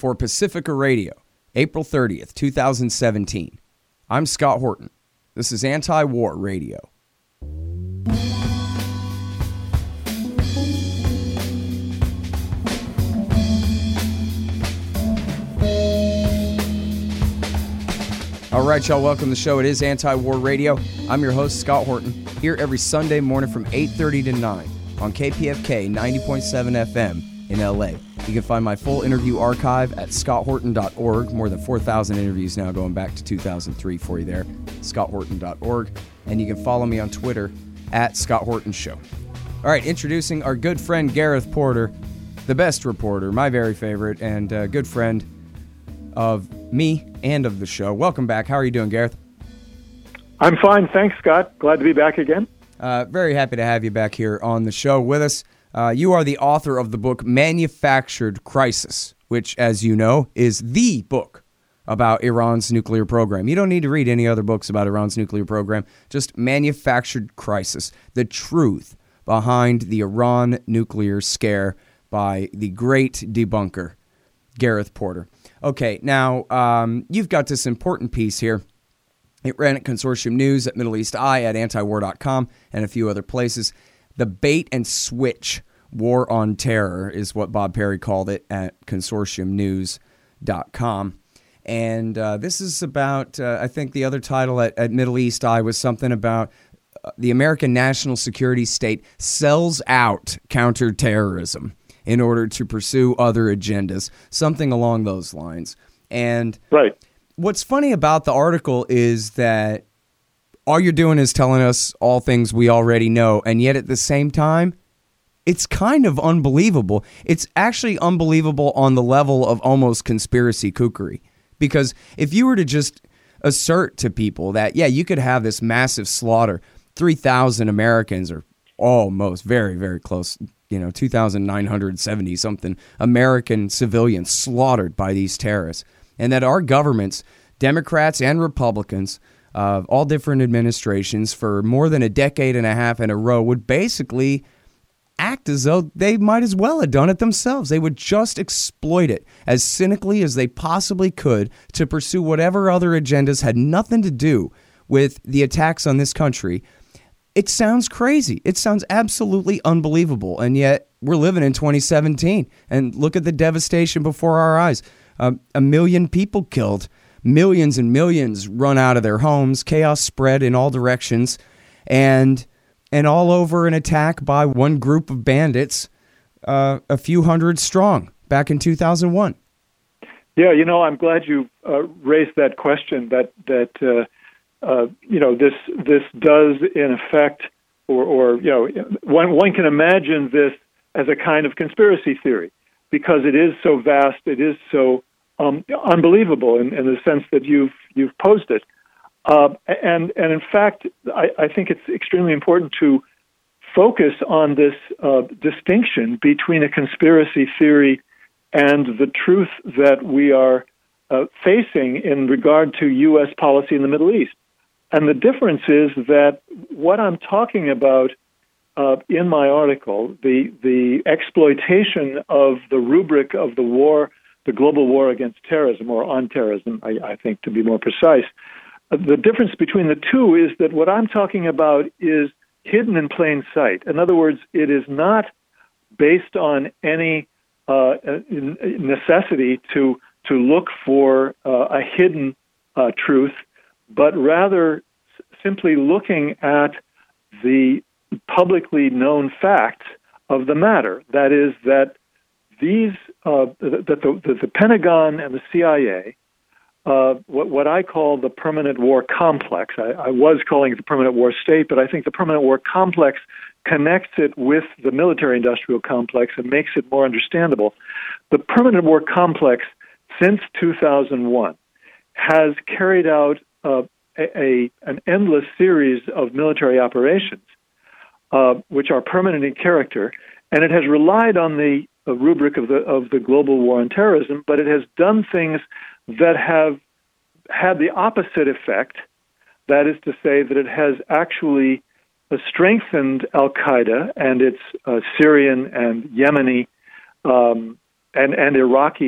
for Pacifica Radio, April 30th, 2017. I'm Scott Horton. This is Anti-War Radio. All right, y'all, welcome to the show. It is Anti-War Radio. I'm your host, Scott Horton, here every Sunday morning from 8:30 to 9 on KPFK 90.7 FM in LA. You can find my full interview archive at scotthorton.org. More than 4,000 interviews now going back to 2003 for you there, scotthorton.org. And you can follow me on Twitter at Scott Horton Show. All right, introducing our good friend Gareth Porter, the best reporter, my very favorite, and good friend of me and of the show. Welcome back. How are you doing, Gareth? I'm fine. Thanks, Scott. Glad to be back again. Very happy to have you back here on the show with us. You are the author of the book Manufactured Crisis, which, as you know, is the book about Iran's nuclear program. You don't need to read any other books about Iran's nuclear program. Just Manufactured Crisis, the truth behind the Iran nuclear scare by the great debunker, Gareth Porter. Okay, now, you've got this important piece here. It ran at Consortium News, at Middle East Eye, at antiwar.com, and a few other places. The bait and switch war on terror is what Bob Perry called it at consortiumnews.com. And this is about, I think the other title at Middle East Eye was something about the American national security state sells out counterterrorism in order to pursue other agendas, something along those lines. And right. What's funny about the article is that all you're doing is telling us all things we already know, and yet at the same time, it's kind of unbelievable. It's actually unbelievable on the level of almost conspiracy kookery. Because if you were to just assert to people that, yeah, you could have this massive slaughter, 3,000 Americans are almost very, very close, 2,970-something American civilians slaughtered by these terrorists. And that our governments, Democrats and Republicans, all different administrations for more than a decade and a half in a row would basically act as though they might as well have done it themselves. They would just exploit it as cynically as they possibly could to pursue whatever other agendas had nothing to do with the attacks on this country. It sounds crazy. It sounds absolutely unbelievable. And yet we're living in 2017. And look at the devastation before our eyes. 1 million people killed, millions and millions run out of their homes, chaos spread in all directions, and all over an attack by one group of bandits, a few hundred strong, back in 2001. Yeah, I'm glad you raised that question. That this does in effect, or one can imagine this as a kind of conspiracy theory, because it is so vast, it is so unbelievable in the sense that you've posed it. And in fact, I think it's extremely important to focus on this distinction between a conspiracy theory and the truth that we are facing in regard to U.S. policy in the Middle East. And the difference is that what I'm talking about in my article, the exploitation of the rubric of the war, the global war against terrorism, or on terrorism, I think, to be more precise. The difference between the two is that what I'm talking about is hidden in plain sight. In other words, it is not based on any necessity to look for a hidden truth, but rather simply looking at the publicly known facts of the matter. That is, that these the Pentagon and the CIA, what I call the permanent war complex. I was calling it the permanent war state, but I think the permanent war complex connects it with the military-industrial complex and makes it more understandable. The permanent war complex, since 2001, has carried out an endless series of military operations, which are permanent in character, and it has relied on the rubric of the global war on terrorism, but it has done things that have had the opposite effect. That is to say that it has actually strengthened Al-Qaeda and its Syrian and Yemeni and Iraqi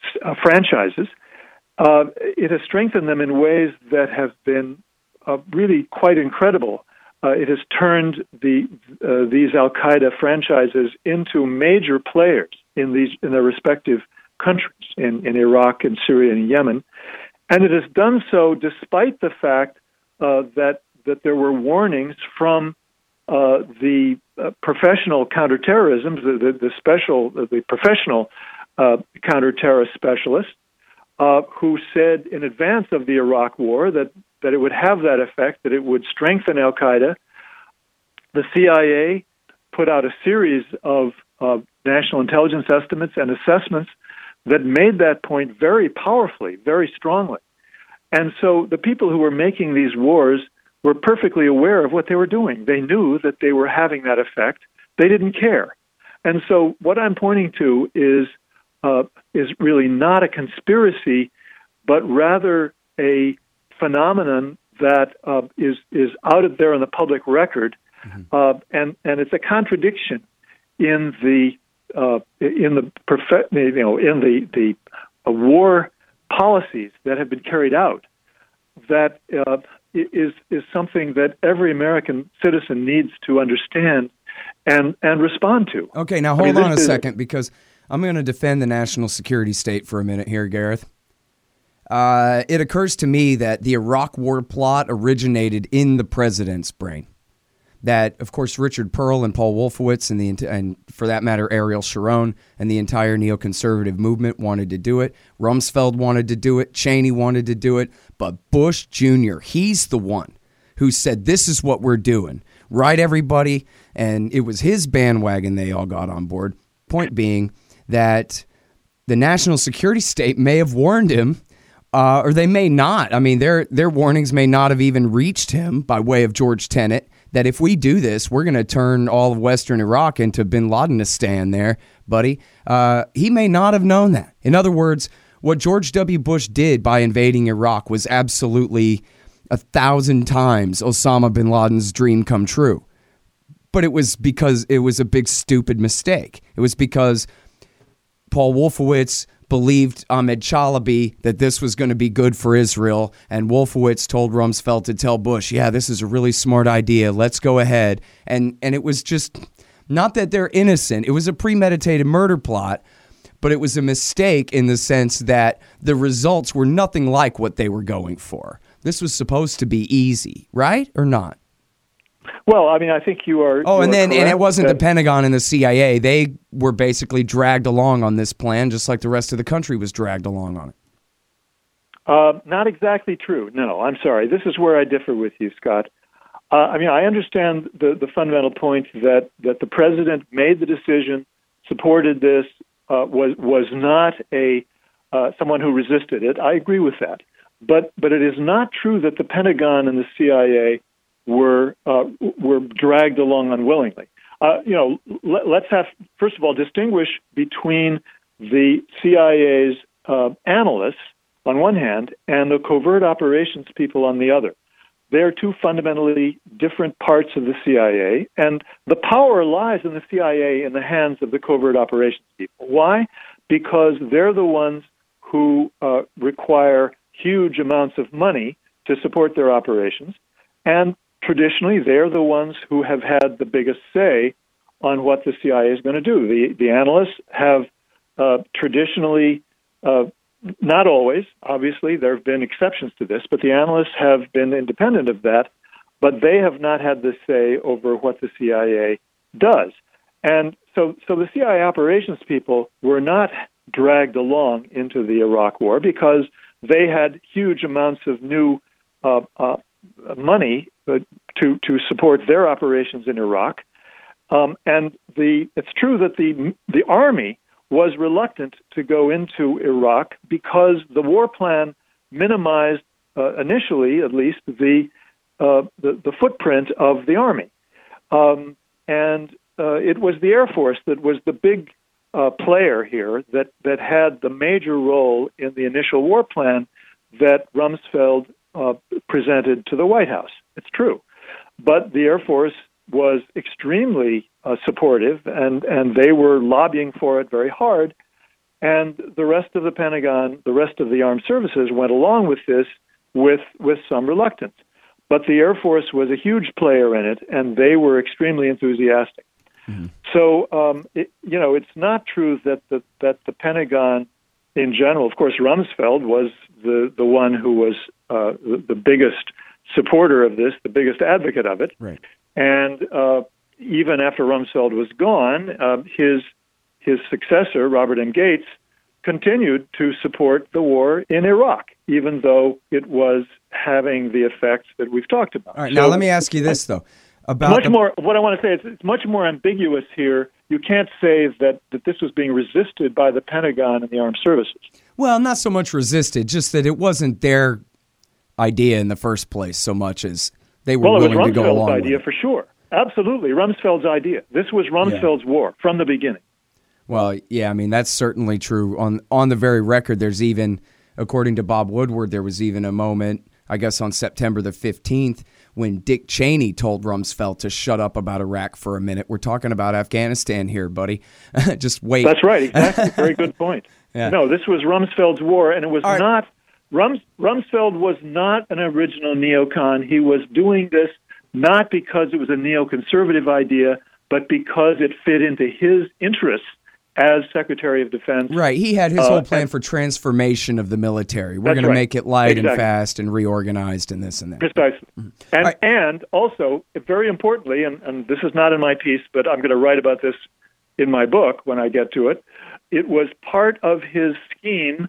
franchises, it has strengthened them in ways that have been really quite incredible. It has turned these Al-Qaeda franchises into major players in their respective countries, in Iraq and Syria and Yemen, and it has done so despite the fact that there were warnings from the professional counterterrorism, the professional counterterrorist specialists, who said in advance of the Iraq War that it would have that effect, that it would strengthen Al-Qaeda. The CIA put out a series of national intelligence estimates and assessments that made that point very powerfully, very strongly. And so the people who were making these wars were perfectly aware of what they were doing. They knew that they were having that effect. They didn't care. And so what I'm pointing to is really not a conspiracy, but rather a phenomenon that is out there in the public record, and it's a contradiction in the war policies that have been carried out. That is something that every American citizen needs to understand and respond to. Okay, now hold on a second, because I'm going to defend the national security state for a minute here, Gareth. It occurs to me that the Iraq War plot originated in the president's brain. That, of course, Richard Perle and Paul Wolfowitz and for that matter, Ariel Sharon and the entire neoconservative movement wanted to do it. Rumsfeld wanted to do it. Cheney wanted to do it. But Bush Jr., he's the one who said, this is what we're doing. Right, everybody? And it was his bandwagon they all got on board. Point being that the national security state may have warned him, or they may not. I mean, their warnings may not have even reached him by way of George Tenet, that if we do this, we're going to turn all of Western Iraq into bin Ladenistan there, buddy. He may not have known that. In other words, what George W. Bush did by invading Iraq was absolutely 1,000 times Osama bin Laden's dream come true. But it was because it was a big, stupid mistake. It was because Paul Wolfowitz believed Ahmed Chalabi that this was going to be good for Israel, and Wolfowitz told Rumsfeld to tell Bush, yeah, this is a really smart idea, let's go ahead. And it was just, not that they're innocent, it was a premeditated murder plot, but it was a mistake in the sense that the results were nothing like what they were going for. This was supposed to be easy, right, or not? Well, I mean, I think you are. Oh, and it wasn't the Pentagon and the CIA. They were basically dragged along on this plan, just like the rest of the country was dragged along on it. Not exactly true. No, I'm sorry. This is where I differ with you, Scott. I mean, I understand the fundamental point that the president made the decision, supported this, was not someone who resisted it. I agree with that. But it is not true that the Pentagon and the CIA were dragged along unwillingly. Let's first of all distinguish between the CIA's analysts on one hand and the covert operations people on the other. They're two fundamentally different parts of the CIA, and the power lies in the CIA in the hands of the covert operations people. Why? Because they're the ones who require huge amounts of money to support their operations, and traditionally, they're the ones who have had the biggest say on what the CIA is going to do. The analysts have traditionally, not always, obviously, there have been exceptions to this, but the analysts have been independent of that, but they have not had the say over what the CIA does. And so the CIA operations people were not dragged along into the Iraq War because they had huge amounts of new money to support their operations in Iraq, and it's true that the army was reluctant to go into Iraq because the war plan minimized initially, at least, the footprint of the army, and it was the Air Force that was the big player here that had the major role in the initial war plan that Rumsfeld presented to the White House. It's true. But the Air Force was extremely supportive, and they were lobbying for it very hard. And the rest of the Pentagon, the rest of the armed services went along with this with some reluctance. But the Air Force was a huge player in it, and they were extremely enthusiastic. Mm-hmm. So, it's not true that the Pentagon, in general, of course, Rumsfeld was the one who was the biggest supporter of this, the biggest advocate of it. Right. And even after Rumsfeld was gone, his successor, Robert M. Gates, continued to support the war in Iraq, even though it was having the effects that we've talked about. All right, now let me ask you this, though. What I want to say is it's much more ambiguous here. You can't say that this was being resisted by the Pentagon and the armed services. Well, not so much resisted, just that it wasn't their idea in the first place so much as they were willing to go along with it. Well, it was Rumsfeld's idea for sure. Absolutely, Rumsfeld's idea. This was Rumsfeld's war from the beginning. Well, yeah, I mean, that's certainly true. On the very record, there's even, according to Bob Woodward, there was even a moment, I guess on September the 15th, when Dick Cheney told Rumsfeld to shut up about Iraq for a minute. We're talking about Afghanistan here, buddy. Just wait. That's right, exactly. Very good point. Yeah. No, this was Rumsfeld's war, and it was not, Rumsfeld was not an original neocon. He was doing this not because it was a neoconservative idea, but because it fit into his interests as Secretary of Defense. Right. He had his whole plan for transformation of the military. We're going to make it light and fast and reorganized and this and that. Precisely. Mm-hmm. And also, very importantly, and this is not in my piece, but I'm going to write about this in my book when I get to it, it was part of his scheme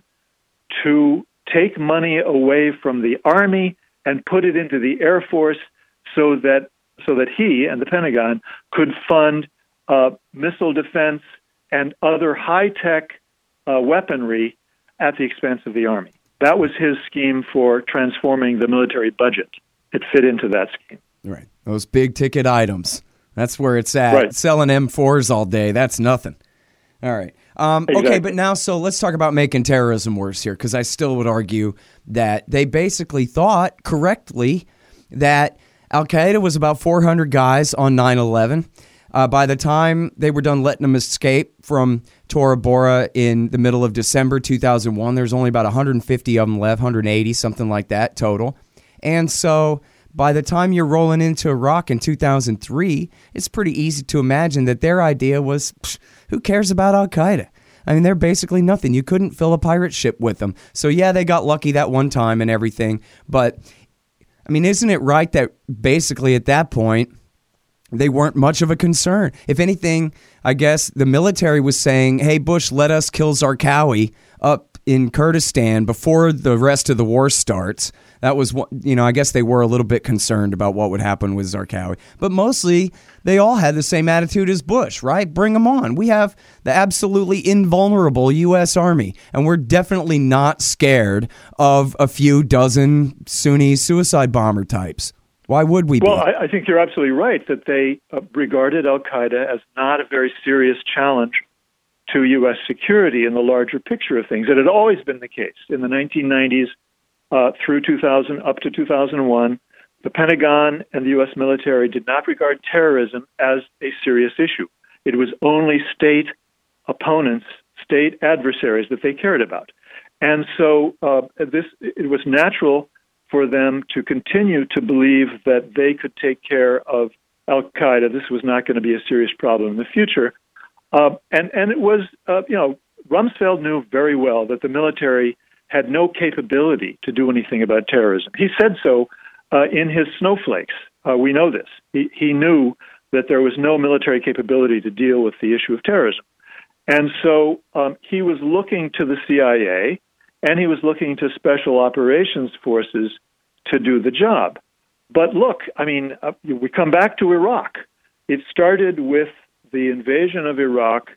to take money away from the Army and put it into the Air Force so that he and the Pentagon could fund missile defense and other high-tech weaponry at the expense of the Army. That was his scheme for transforming the military budget. It fit into that scheme. Right. Those big-ticket items. That's where it's at. Right. Selling M4s all day, that's nothing. All right. Exactly. Okay, but now, so let's talk about making terrorism worse here, because I still would argue that they basically thought correctly that Al-Qaeda was about 400 guys on 9/11. By the time they were done letting them escape from Tora Bora in the middle of December 2001, there's only about 150 of them left, 180, something like that total. And so by the time you're rolling into Iraq in 2003, it's pretty easy to imagine that their idea was, who cares about Al-Qaeda? I mean, they're basically nothing. You couldn't fill a pirate ship with them. So yeah, they got lucky that one time and everything. But, I mean, isn't it right that basically at that point, they weren't much of a concern? If anything, I guess the military was saying, hey, Bush, let us kill Zarqawi up in Kurdistan before the rest of the war starts. That was, I guess they were a little bit concerned about what would happen with Zarqawi. But mostly, they all had the same attitude as Bush, right? Bring them on. We have the absolutely invulnerable U.S. Army, and we're definitely not scared of a few dozen Sunni suicide bomber types. Why would we be? Well, I think you're absolutely right that they regarded Al-Qaeda as not a very serious challenge to U.S. security in the larger picture of things. It had always been the case. In the 1990s through 2000, up to 2001, the Pentagon and the U.S. military did not regard terrorism as a serious issue. It was only state opponents, state adversaries that they cared about. And so it was natural for them to continue to believe that they could take care of Al-Qaeda. This was not going to be a serious problem in the future. And it was, Rumsfeld knew very well that the military had no capability to do anything about terrorism. He said so in his snowflakes. We know this. He knew that there was no military capability to deal with the issue of terrorism. And so he was looking to the CIA, and he was looking to special operations forces to do the job. But look, I mean, we come back to Iraq. It started with the invasion of Iraq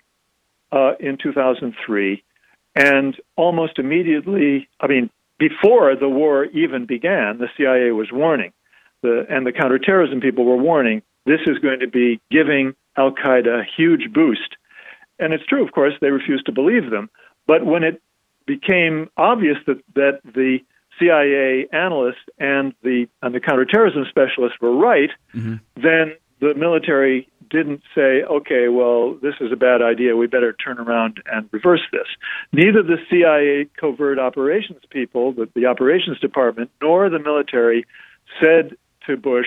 in 2003, and almost immediately, I mean, before the war even began, the CIA was warning, and the counterterrorism people were warning, this is going to be giving Al-Qaeda a huge boost. And it's true, of course, they refused to believe them. But when it became obvious that the CIA analysts and the counterterrorism specialists were right, mm-hmm. then the military didn't say, okay, well, this is a bad idea. We better turn around and reverse this. Neither the CIA covert operations people, the operations department, nor the military said to Bush,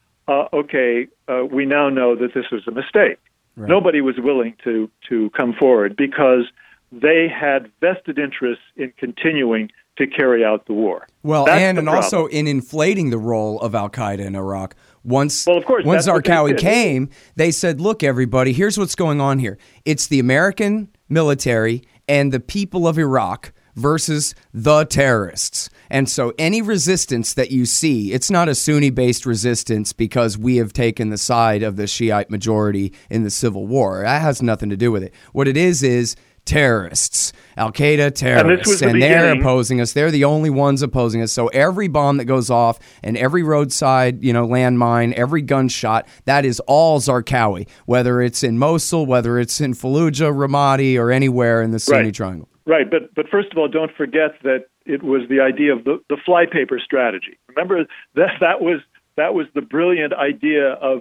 okay, we now know that this was a mistake. Right. Nobody was willing to come forward because they had vested interests in continuing to carry out the war. Well, and also in inflating the role of al-Qaeda in Iraq. Once Zarqawi came, they said, look, everybody, here's what's going on here. It's the American military and the people of Iraq versus the terrorists. And so any resistance that you see, it's not a Sunni-based resistance because we have taken the side of the Shiite majority in the Civil War. That has nothing to do with it. What it is terrorists, al-Qaeda terrorists, and they're opposing us. They're the only ones opposing us. So every bomb that goes off and every roadside, landmine, every gunshot, that is all Zarqawi, whether it's in Mosul, whether it's in Fallujah, Ramadi, or anywhere in the Sunni Triangle. Right, but first of all, don't forget that it was the idea of the flypaper strategy. Remember that was the brilliant idea of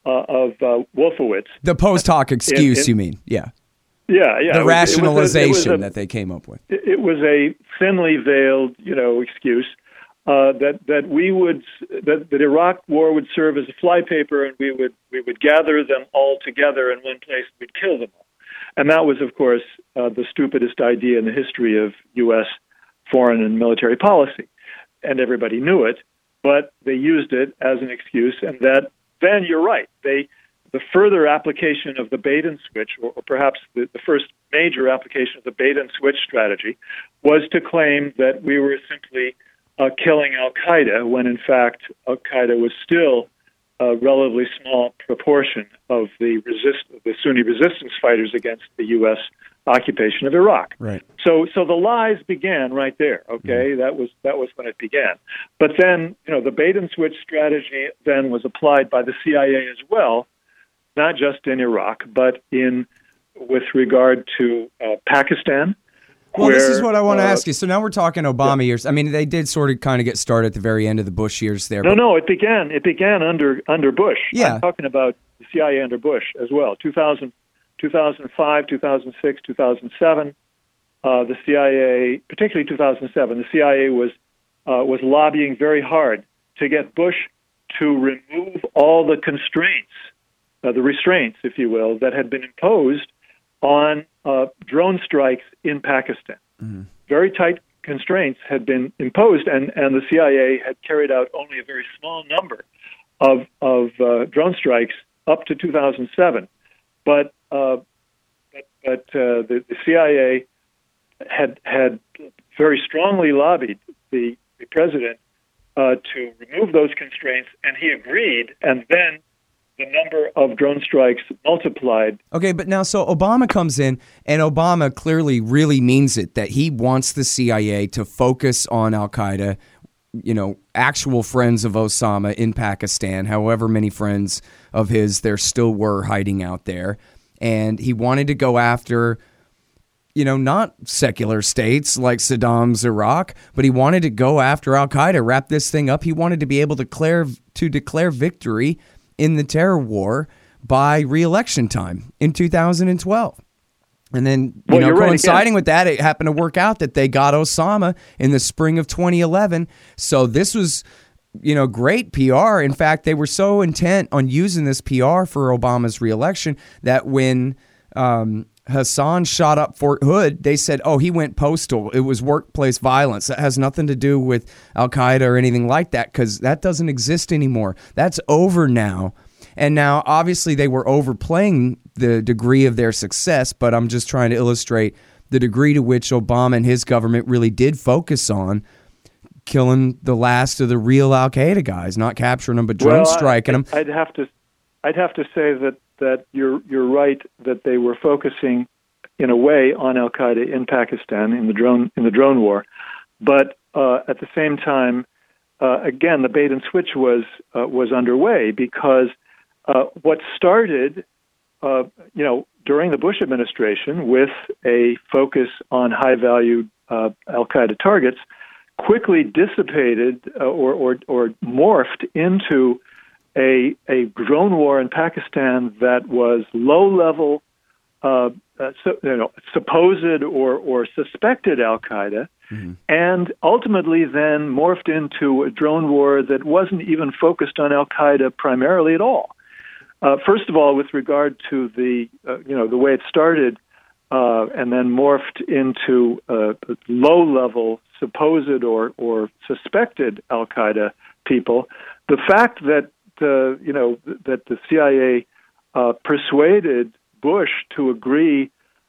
Wolfowitz. The post hoc excuse, you mean? Yeah. Yeah. The rationalization that they came up with. It was a thinly veiled, excuse that the Iraq War would serve as a flypaper, and we would gather them all together in one place. We'd kill them all, and that was, of course, the stupidest idea in the history of U.S. foreign and military policy, and everybody knew it. But they used it as an excuse, and then you're right. The further application of the bait and switch, or perhaps the first major application of the bait and switch strategy, was to claim that we were simply killing al-Qaeda, when in fact al-Qaeda was still a relatively small proportion of the Sunni resistance fighters against the U.S. occupation of Iraq. Right. So the lies began right there. Okay, that was when it began. But then the bait and switch strategy then was applied by the CIA as well. Not just in Iraq, but with regard to Pakistan. Well, this is what I want to ask you. So now we're talking Obama years. I mean, they did sort of kind of get started at the very end of the Bush years there. No, it began under Bush. Yeah. I'm talking about the CIA under Bush as well. 2005, 2006, 2007. The CIA, particularly 2007, the CIA was lobbying very hard to get Bush to remove all the constraints. The restraints, if you will, that had been imposed on drone strikes in Pakistan. Mm-hmm. Very tight constraints had been imposed, and the CIA had carried out only a very small number of drone strikes up to 2007. But the CIA had very strongly lobbied the president to remove those constraints, and he agreed, and then the number of drone strikes multiplied. Okay, but now, so Obama comes in, and Obama clearly really means it, that he wants the CIA to focus on al-Qaeda, actual friends of Osama in Pakistan, however many friends of his there still were hiding out there. And he wanted to go after, not secular states like Saddam's Iraq, but he wanted to go after al-Qaeda, wrap this thing up. He wanted to be able to declare victory in the terror war by re-election time in 2012. And then, coinciding with that, it happened to work out that they got Osama in the spring of 2011. So this was, great PR. In fact, they were so intent on using this PR for Obama's re-election that when Hassan shot up Fort Hood, they said, he went postal. It was workplace violence. That has nothing to do with al-Qaeda or anything like that, because that doesn't exist anymore. That's over now. And now, obviously, they were overplaying the degree of their success, but I'm just trying to illustrate the degree to which Obama and his government really did focus on killing the last of the real al-Qaeda guys, not capturing them, but drone striking them. I'd have to say that you're right, that they were focusing in a way on al-Qaeda in Pakistan in the drone war, but at the same time, again, the bait and switch was underway, because what started, during the Bush administration with a focus on high-value al-Qaeda targets, quickly dissipated or morphed into a drone war in Pakistan that was low level, supposed or suspected Al Qaeda, and ultimately then morphed into a drone war that wasn't even focused on Al Qaeda primarily at all. First of all, with regard to the way it started, and then morphed into low level supposed or suspected Al Qaeda people, the fact that that the CIA persuaded Bush to agree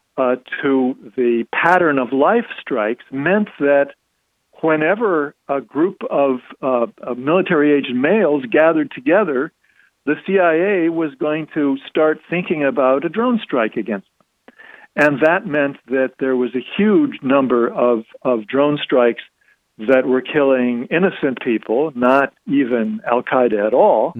to the pattern of life strikes meant that whenever a group of military-aged males gathered together, the CIA was going to start thinking about a drone strike against them. And that meant that there was a huge number of drone strikes that were killing innocent people, not even Al Qaeda at all,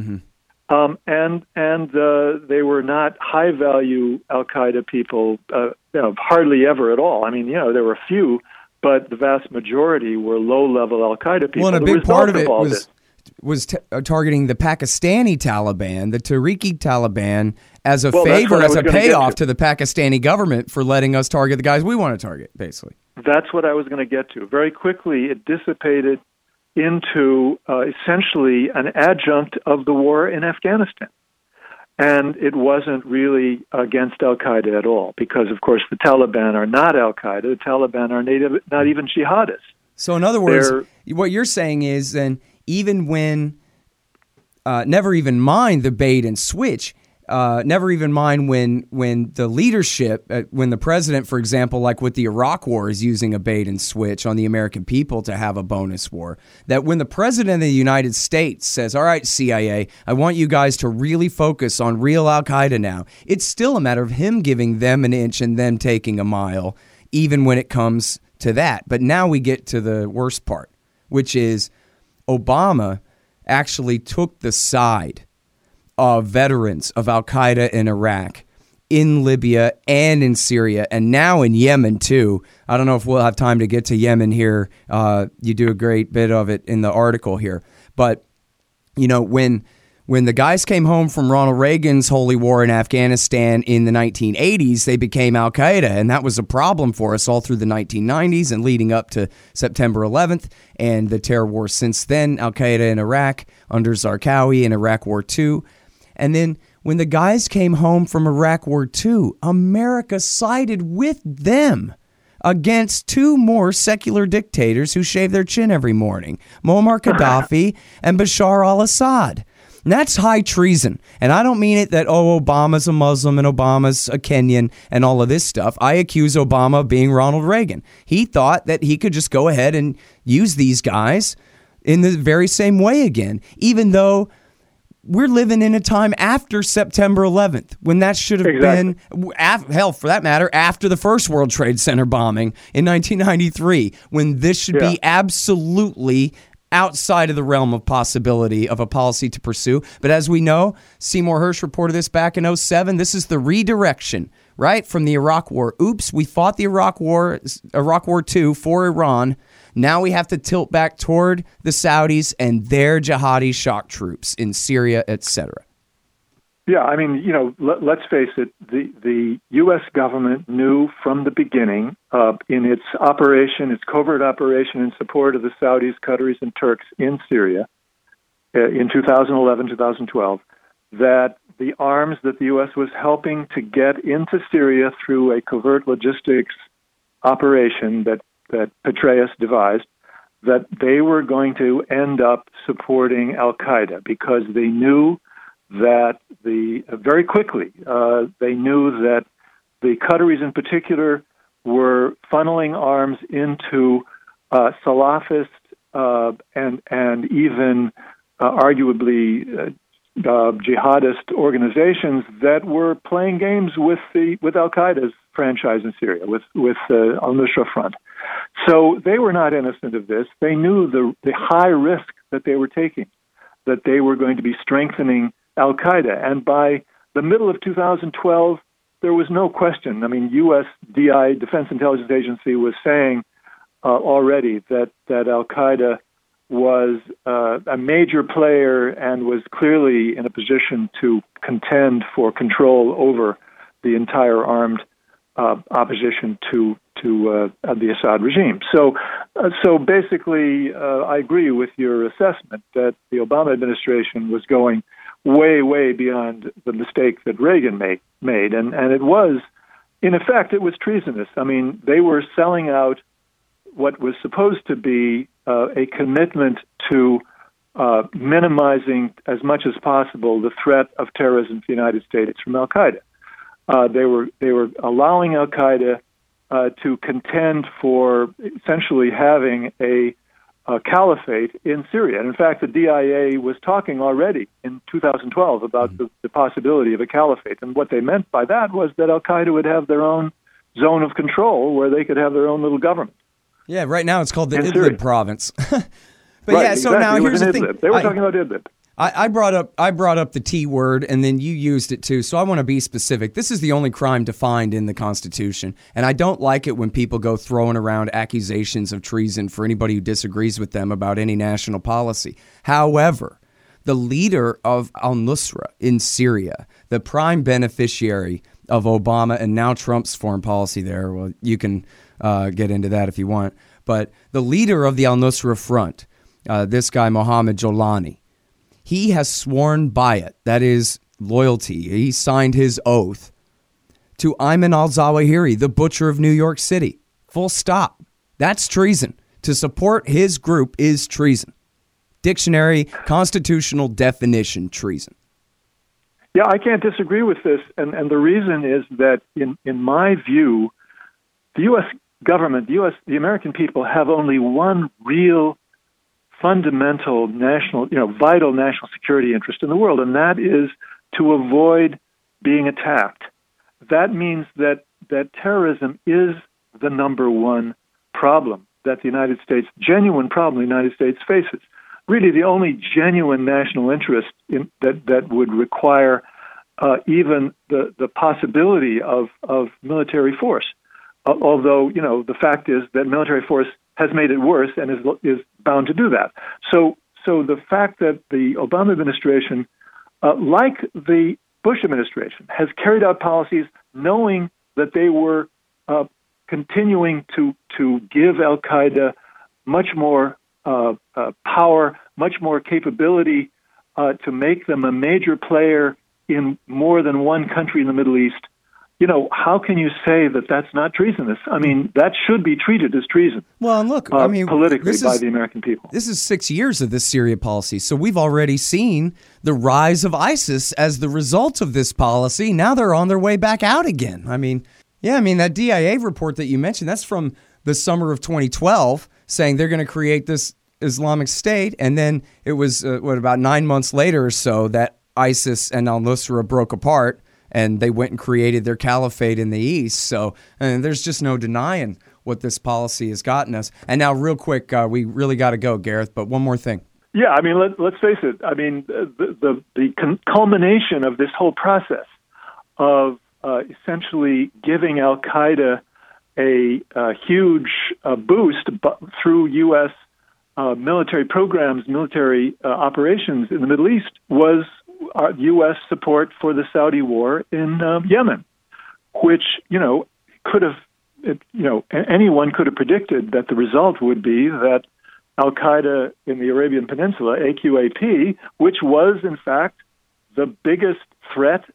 and they were not high value Al Qaeda people, hardly ever at all. I mean, there were a few, but the vast majority were low level Al Qaeda people. Well, and a big part of it was targeting the Pakistani Taliban, the Tehrik-i Taliban, as a favor, as a payoff to the Pakistani government for letting us target the guys we want to target, basically. That's what I was going to get to. Very quickly, it dissipated into essentially an adjunct of the war in Afghanistan. And it wasn't really against Al Qaeda at all, because, of course, the Taliban are not Al Qaeda. The Taliban are not even jihadists. So, in other words, what you're saying is then, even when, never even mind the bait and switch, never even mind when the leadership, when the president, for example, like with the Iraq War, is using a bait and switch on the American people to have a bonus war, that when the president of the United States says, all right, CIA, I want you guys to really focus on real Al-Qaeda now, it's still a matter of him giving them an inch and them taking a mile, even when it comes to that. But now we get to the worst part, which is Obama actually took the side of veterans of Al-Qaeda in Iraq, in Libya, and in Syria, and now in Yemen, too. I don't know if we'll have time to get to Yemen here. You do a great bit of it in the article here. But, when the guys came home from Ronald Reagan's holy war in Afghanistan in the 1980s, they became Al-Qaeda, and that was a problem for us all through the 1990s and leading up to September 11th and the terror war since then, Al-Qaeda in Iraq under Zarqawi and Iraq War II. And then when the guys came home from Iraq War II, America sided with them against two more secular dictators who shave their chin every morning, Muammar Gaddafi and Bashar al-Assad. And that's high treason. And I don't mean it that, Obama's a Muslim and Obama's a Kenyan and all of this stuff. I accuse Obama of being Ronald Reagan. He thought that he could just go ahead and use these guys in the very same way again, even though we're living in a time after September 11th, when that should have been, hell, for that matter, after the first World Trade Center bombing in 1993, when this should be absolutely outside of the realm of possibility of a policy to pursue. But as we know, Seymour Hersh reported this back in 2007, this is the redirection, right, from the Iraq War. Oops, we fought the Iraq War II for Iran. Now we have to tilt back toward the Saudis and their jihadi shock troops in Syria, etc. Yeah, I mean, let's face it, the U.S. government knew from the beginning in its covert operation in support of the Saudis, Qataris, and Turks in Syria in 2011, 2012, that the arms that the U.S. was helping to get into Syria through a covert logistics operation that Petraeus devised, that they were going to end up supporting Al-Qaeda because they knew that very quickly, they knew that the Qataris in particular were funneling arms into Salafist and even arguably jihadist organizations that were playing games with Al-Qaeda's franchise in Syria, with al-Nusra Front. So they were not innocent of this. They knew the high risk that they were taking, that they were going to be strengthening Al-Qaeda. And by the middle of 2012, there was no question. I mean, U.S. DI, Defense Intelligence Agency, was saying already that Al-Qaeda was a major player and was clearly in a position to contend for control over the entire armed opposition to the Assad regime. So basically, I agree with your assessment that the Obama administration was going way beyond the mistake that Reagan made, and it was, in effect, it was treasonous. I mean, they were selling out what was supposed to be a commitment to minimizing as much as possible the threat of terrorism to the United States from Al Qaeda. They were allowing Al Qaeda to contend for essentially having a caliphate in Syria. And in fact, the DIA was talking already in 2012 about the possibility of a caliphate. And what they meant by that was that Al Qaeda would have their own zone of control where they could have their own little government. Yeah, right now it's called the Idlib Syria. province. But right, yeah, so exactly. now here's the Idlib. thing. They were talking about Idlib. I brought up the T word, and then you used it too, so I want to be specific. This is the only crime defined in the Constitution, and I don't like it when people go throwing around accusations of treason for anybody who disagrees with them about any national policy. However, the leader of al-Nusra in Syria, the prime beneficiary of Obama and now Trump's foreign policy there, well, you can get into that if you want, but the leader of the al-Nusra Front, this guy Mohammed Jolani, he has sworn bayat, that is loyalty. He signed his oath to Ayman al-Zawahiri, the butcher of New York City. Full stop. That's treason. To support his group is treason. Dictionary, constitutional definition, treason. Yeah, I can't disagree with this. And the reason is that, in my view, the U.S. government, the American people have only one real fundamental national, vital national security interest in the world, and that is to avoid being attacked. That means that terrorism is the number one problem that the United States, genuine problem the United States faces. Really, the only genuine national interest that would require even the possibility of military force. Although, the fact is that military force has made it worse and is bound to do that. So the fact that the Obama administration, like the Bush administration, has carried out policies knowing that they were continuing to give Al Qaeda much more power, much more capability to make them a major player in more than one country in the Middle East. How can you say that that's not treasonous? I mean, that should be treated as treason. Well, and look, politically by the American people. This is 6 years of this Syria policy, so we've already seen the rise of ISIS as the result of this policy. Now they're on their way back out again. That DIA report that you mentioned, that's from the summer of 2012, saying they're going to create this Islamic State, and then it was, about 9 months later or so that ISIS and al-Nusra broke apart, and they went and created their caliphate in the east. So there's just no denying what this policy has gotten us. And now, real quick, we really got to go, Gareth, but one more thing. Yeah, I mean, let's face it. I mean, the culmination of this whole process of essentially giving Al Qaeda a huge boost through U.S. Military programs, military operations in the Middle East was U.S. support for the Saudi war in Yemen, which could have, anyone could have predicted that the result would be that Al Qaeda in the Arabian Peninsula, AQAP, which was in fact the biggest threat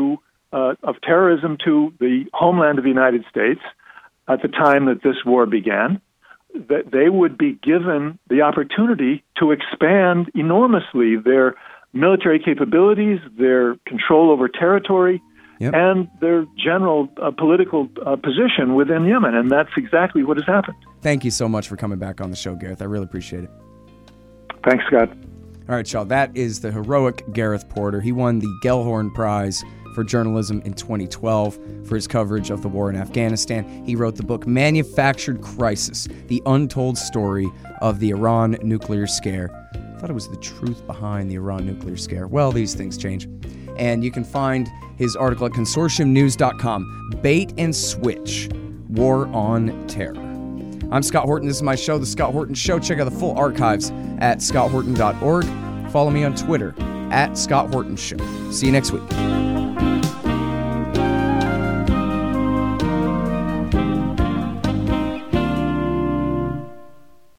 of terrorism to the homeland of the United States at the time that this war began, that they would be given the opportunity to expand enormously their military capabilities, their control over territory, and their general political position within Yemen. And that's exactly what has happened. Thank you so much for coming back on the show, Gareth. I really appreciate it. Thanks, Scott. All right, y'all. That is the heroic Gareth Porter. He won the Gellhorn Prize for journalism in 2012 for his coverage of the war in Afghanistan. He wrote the book Manufactured Crisis, The Untold Story of the Iran Nuclear Scare. I thought it was the truth behind the Iran nuclear scare. Well, these things change. And you can find his article at consortiumnews.com, Bait and Switch, War on Terror. I'm Scott Horton. This is my show, The Scott Horton Show. Check out the full archives at scotthorton.org. Follow me on Twitter at Scott Horton Show. See you next week.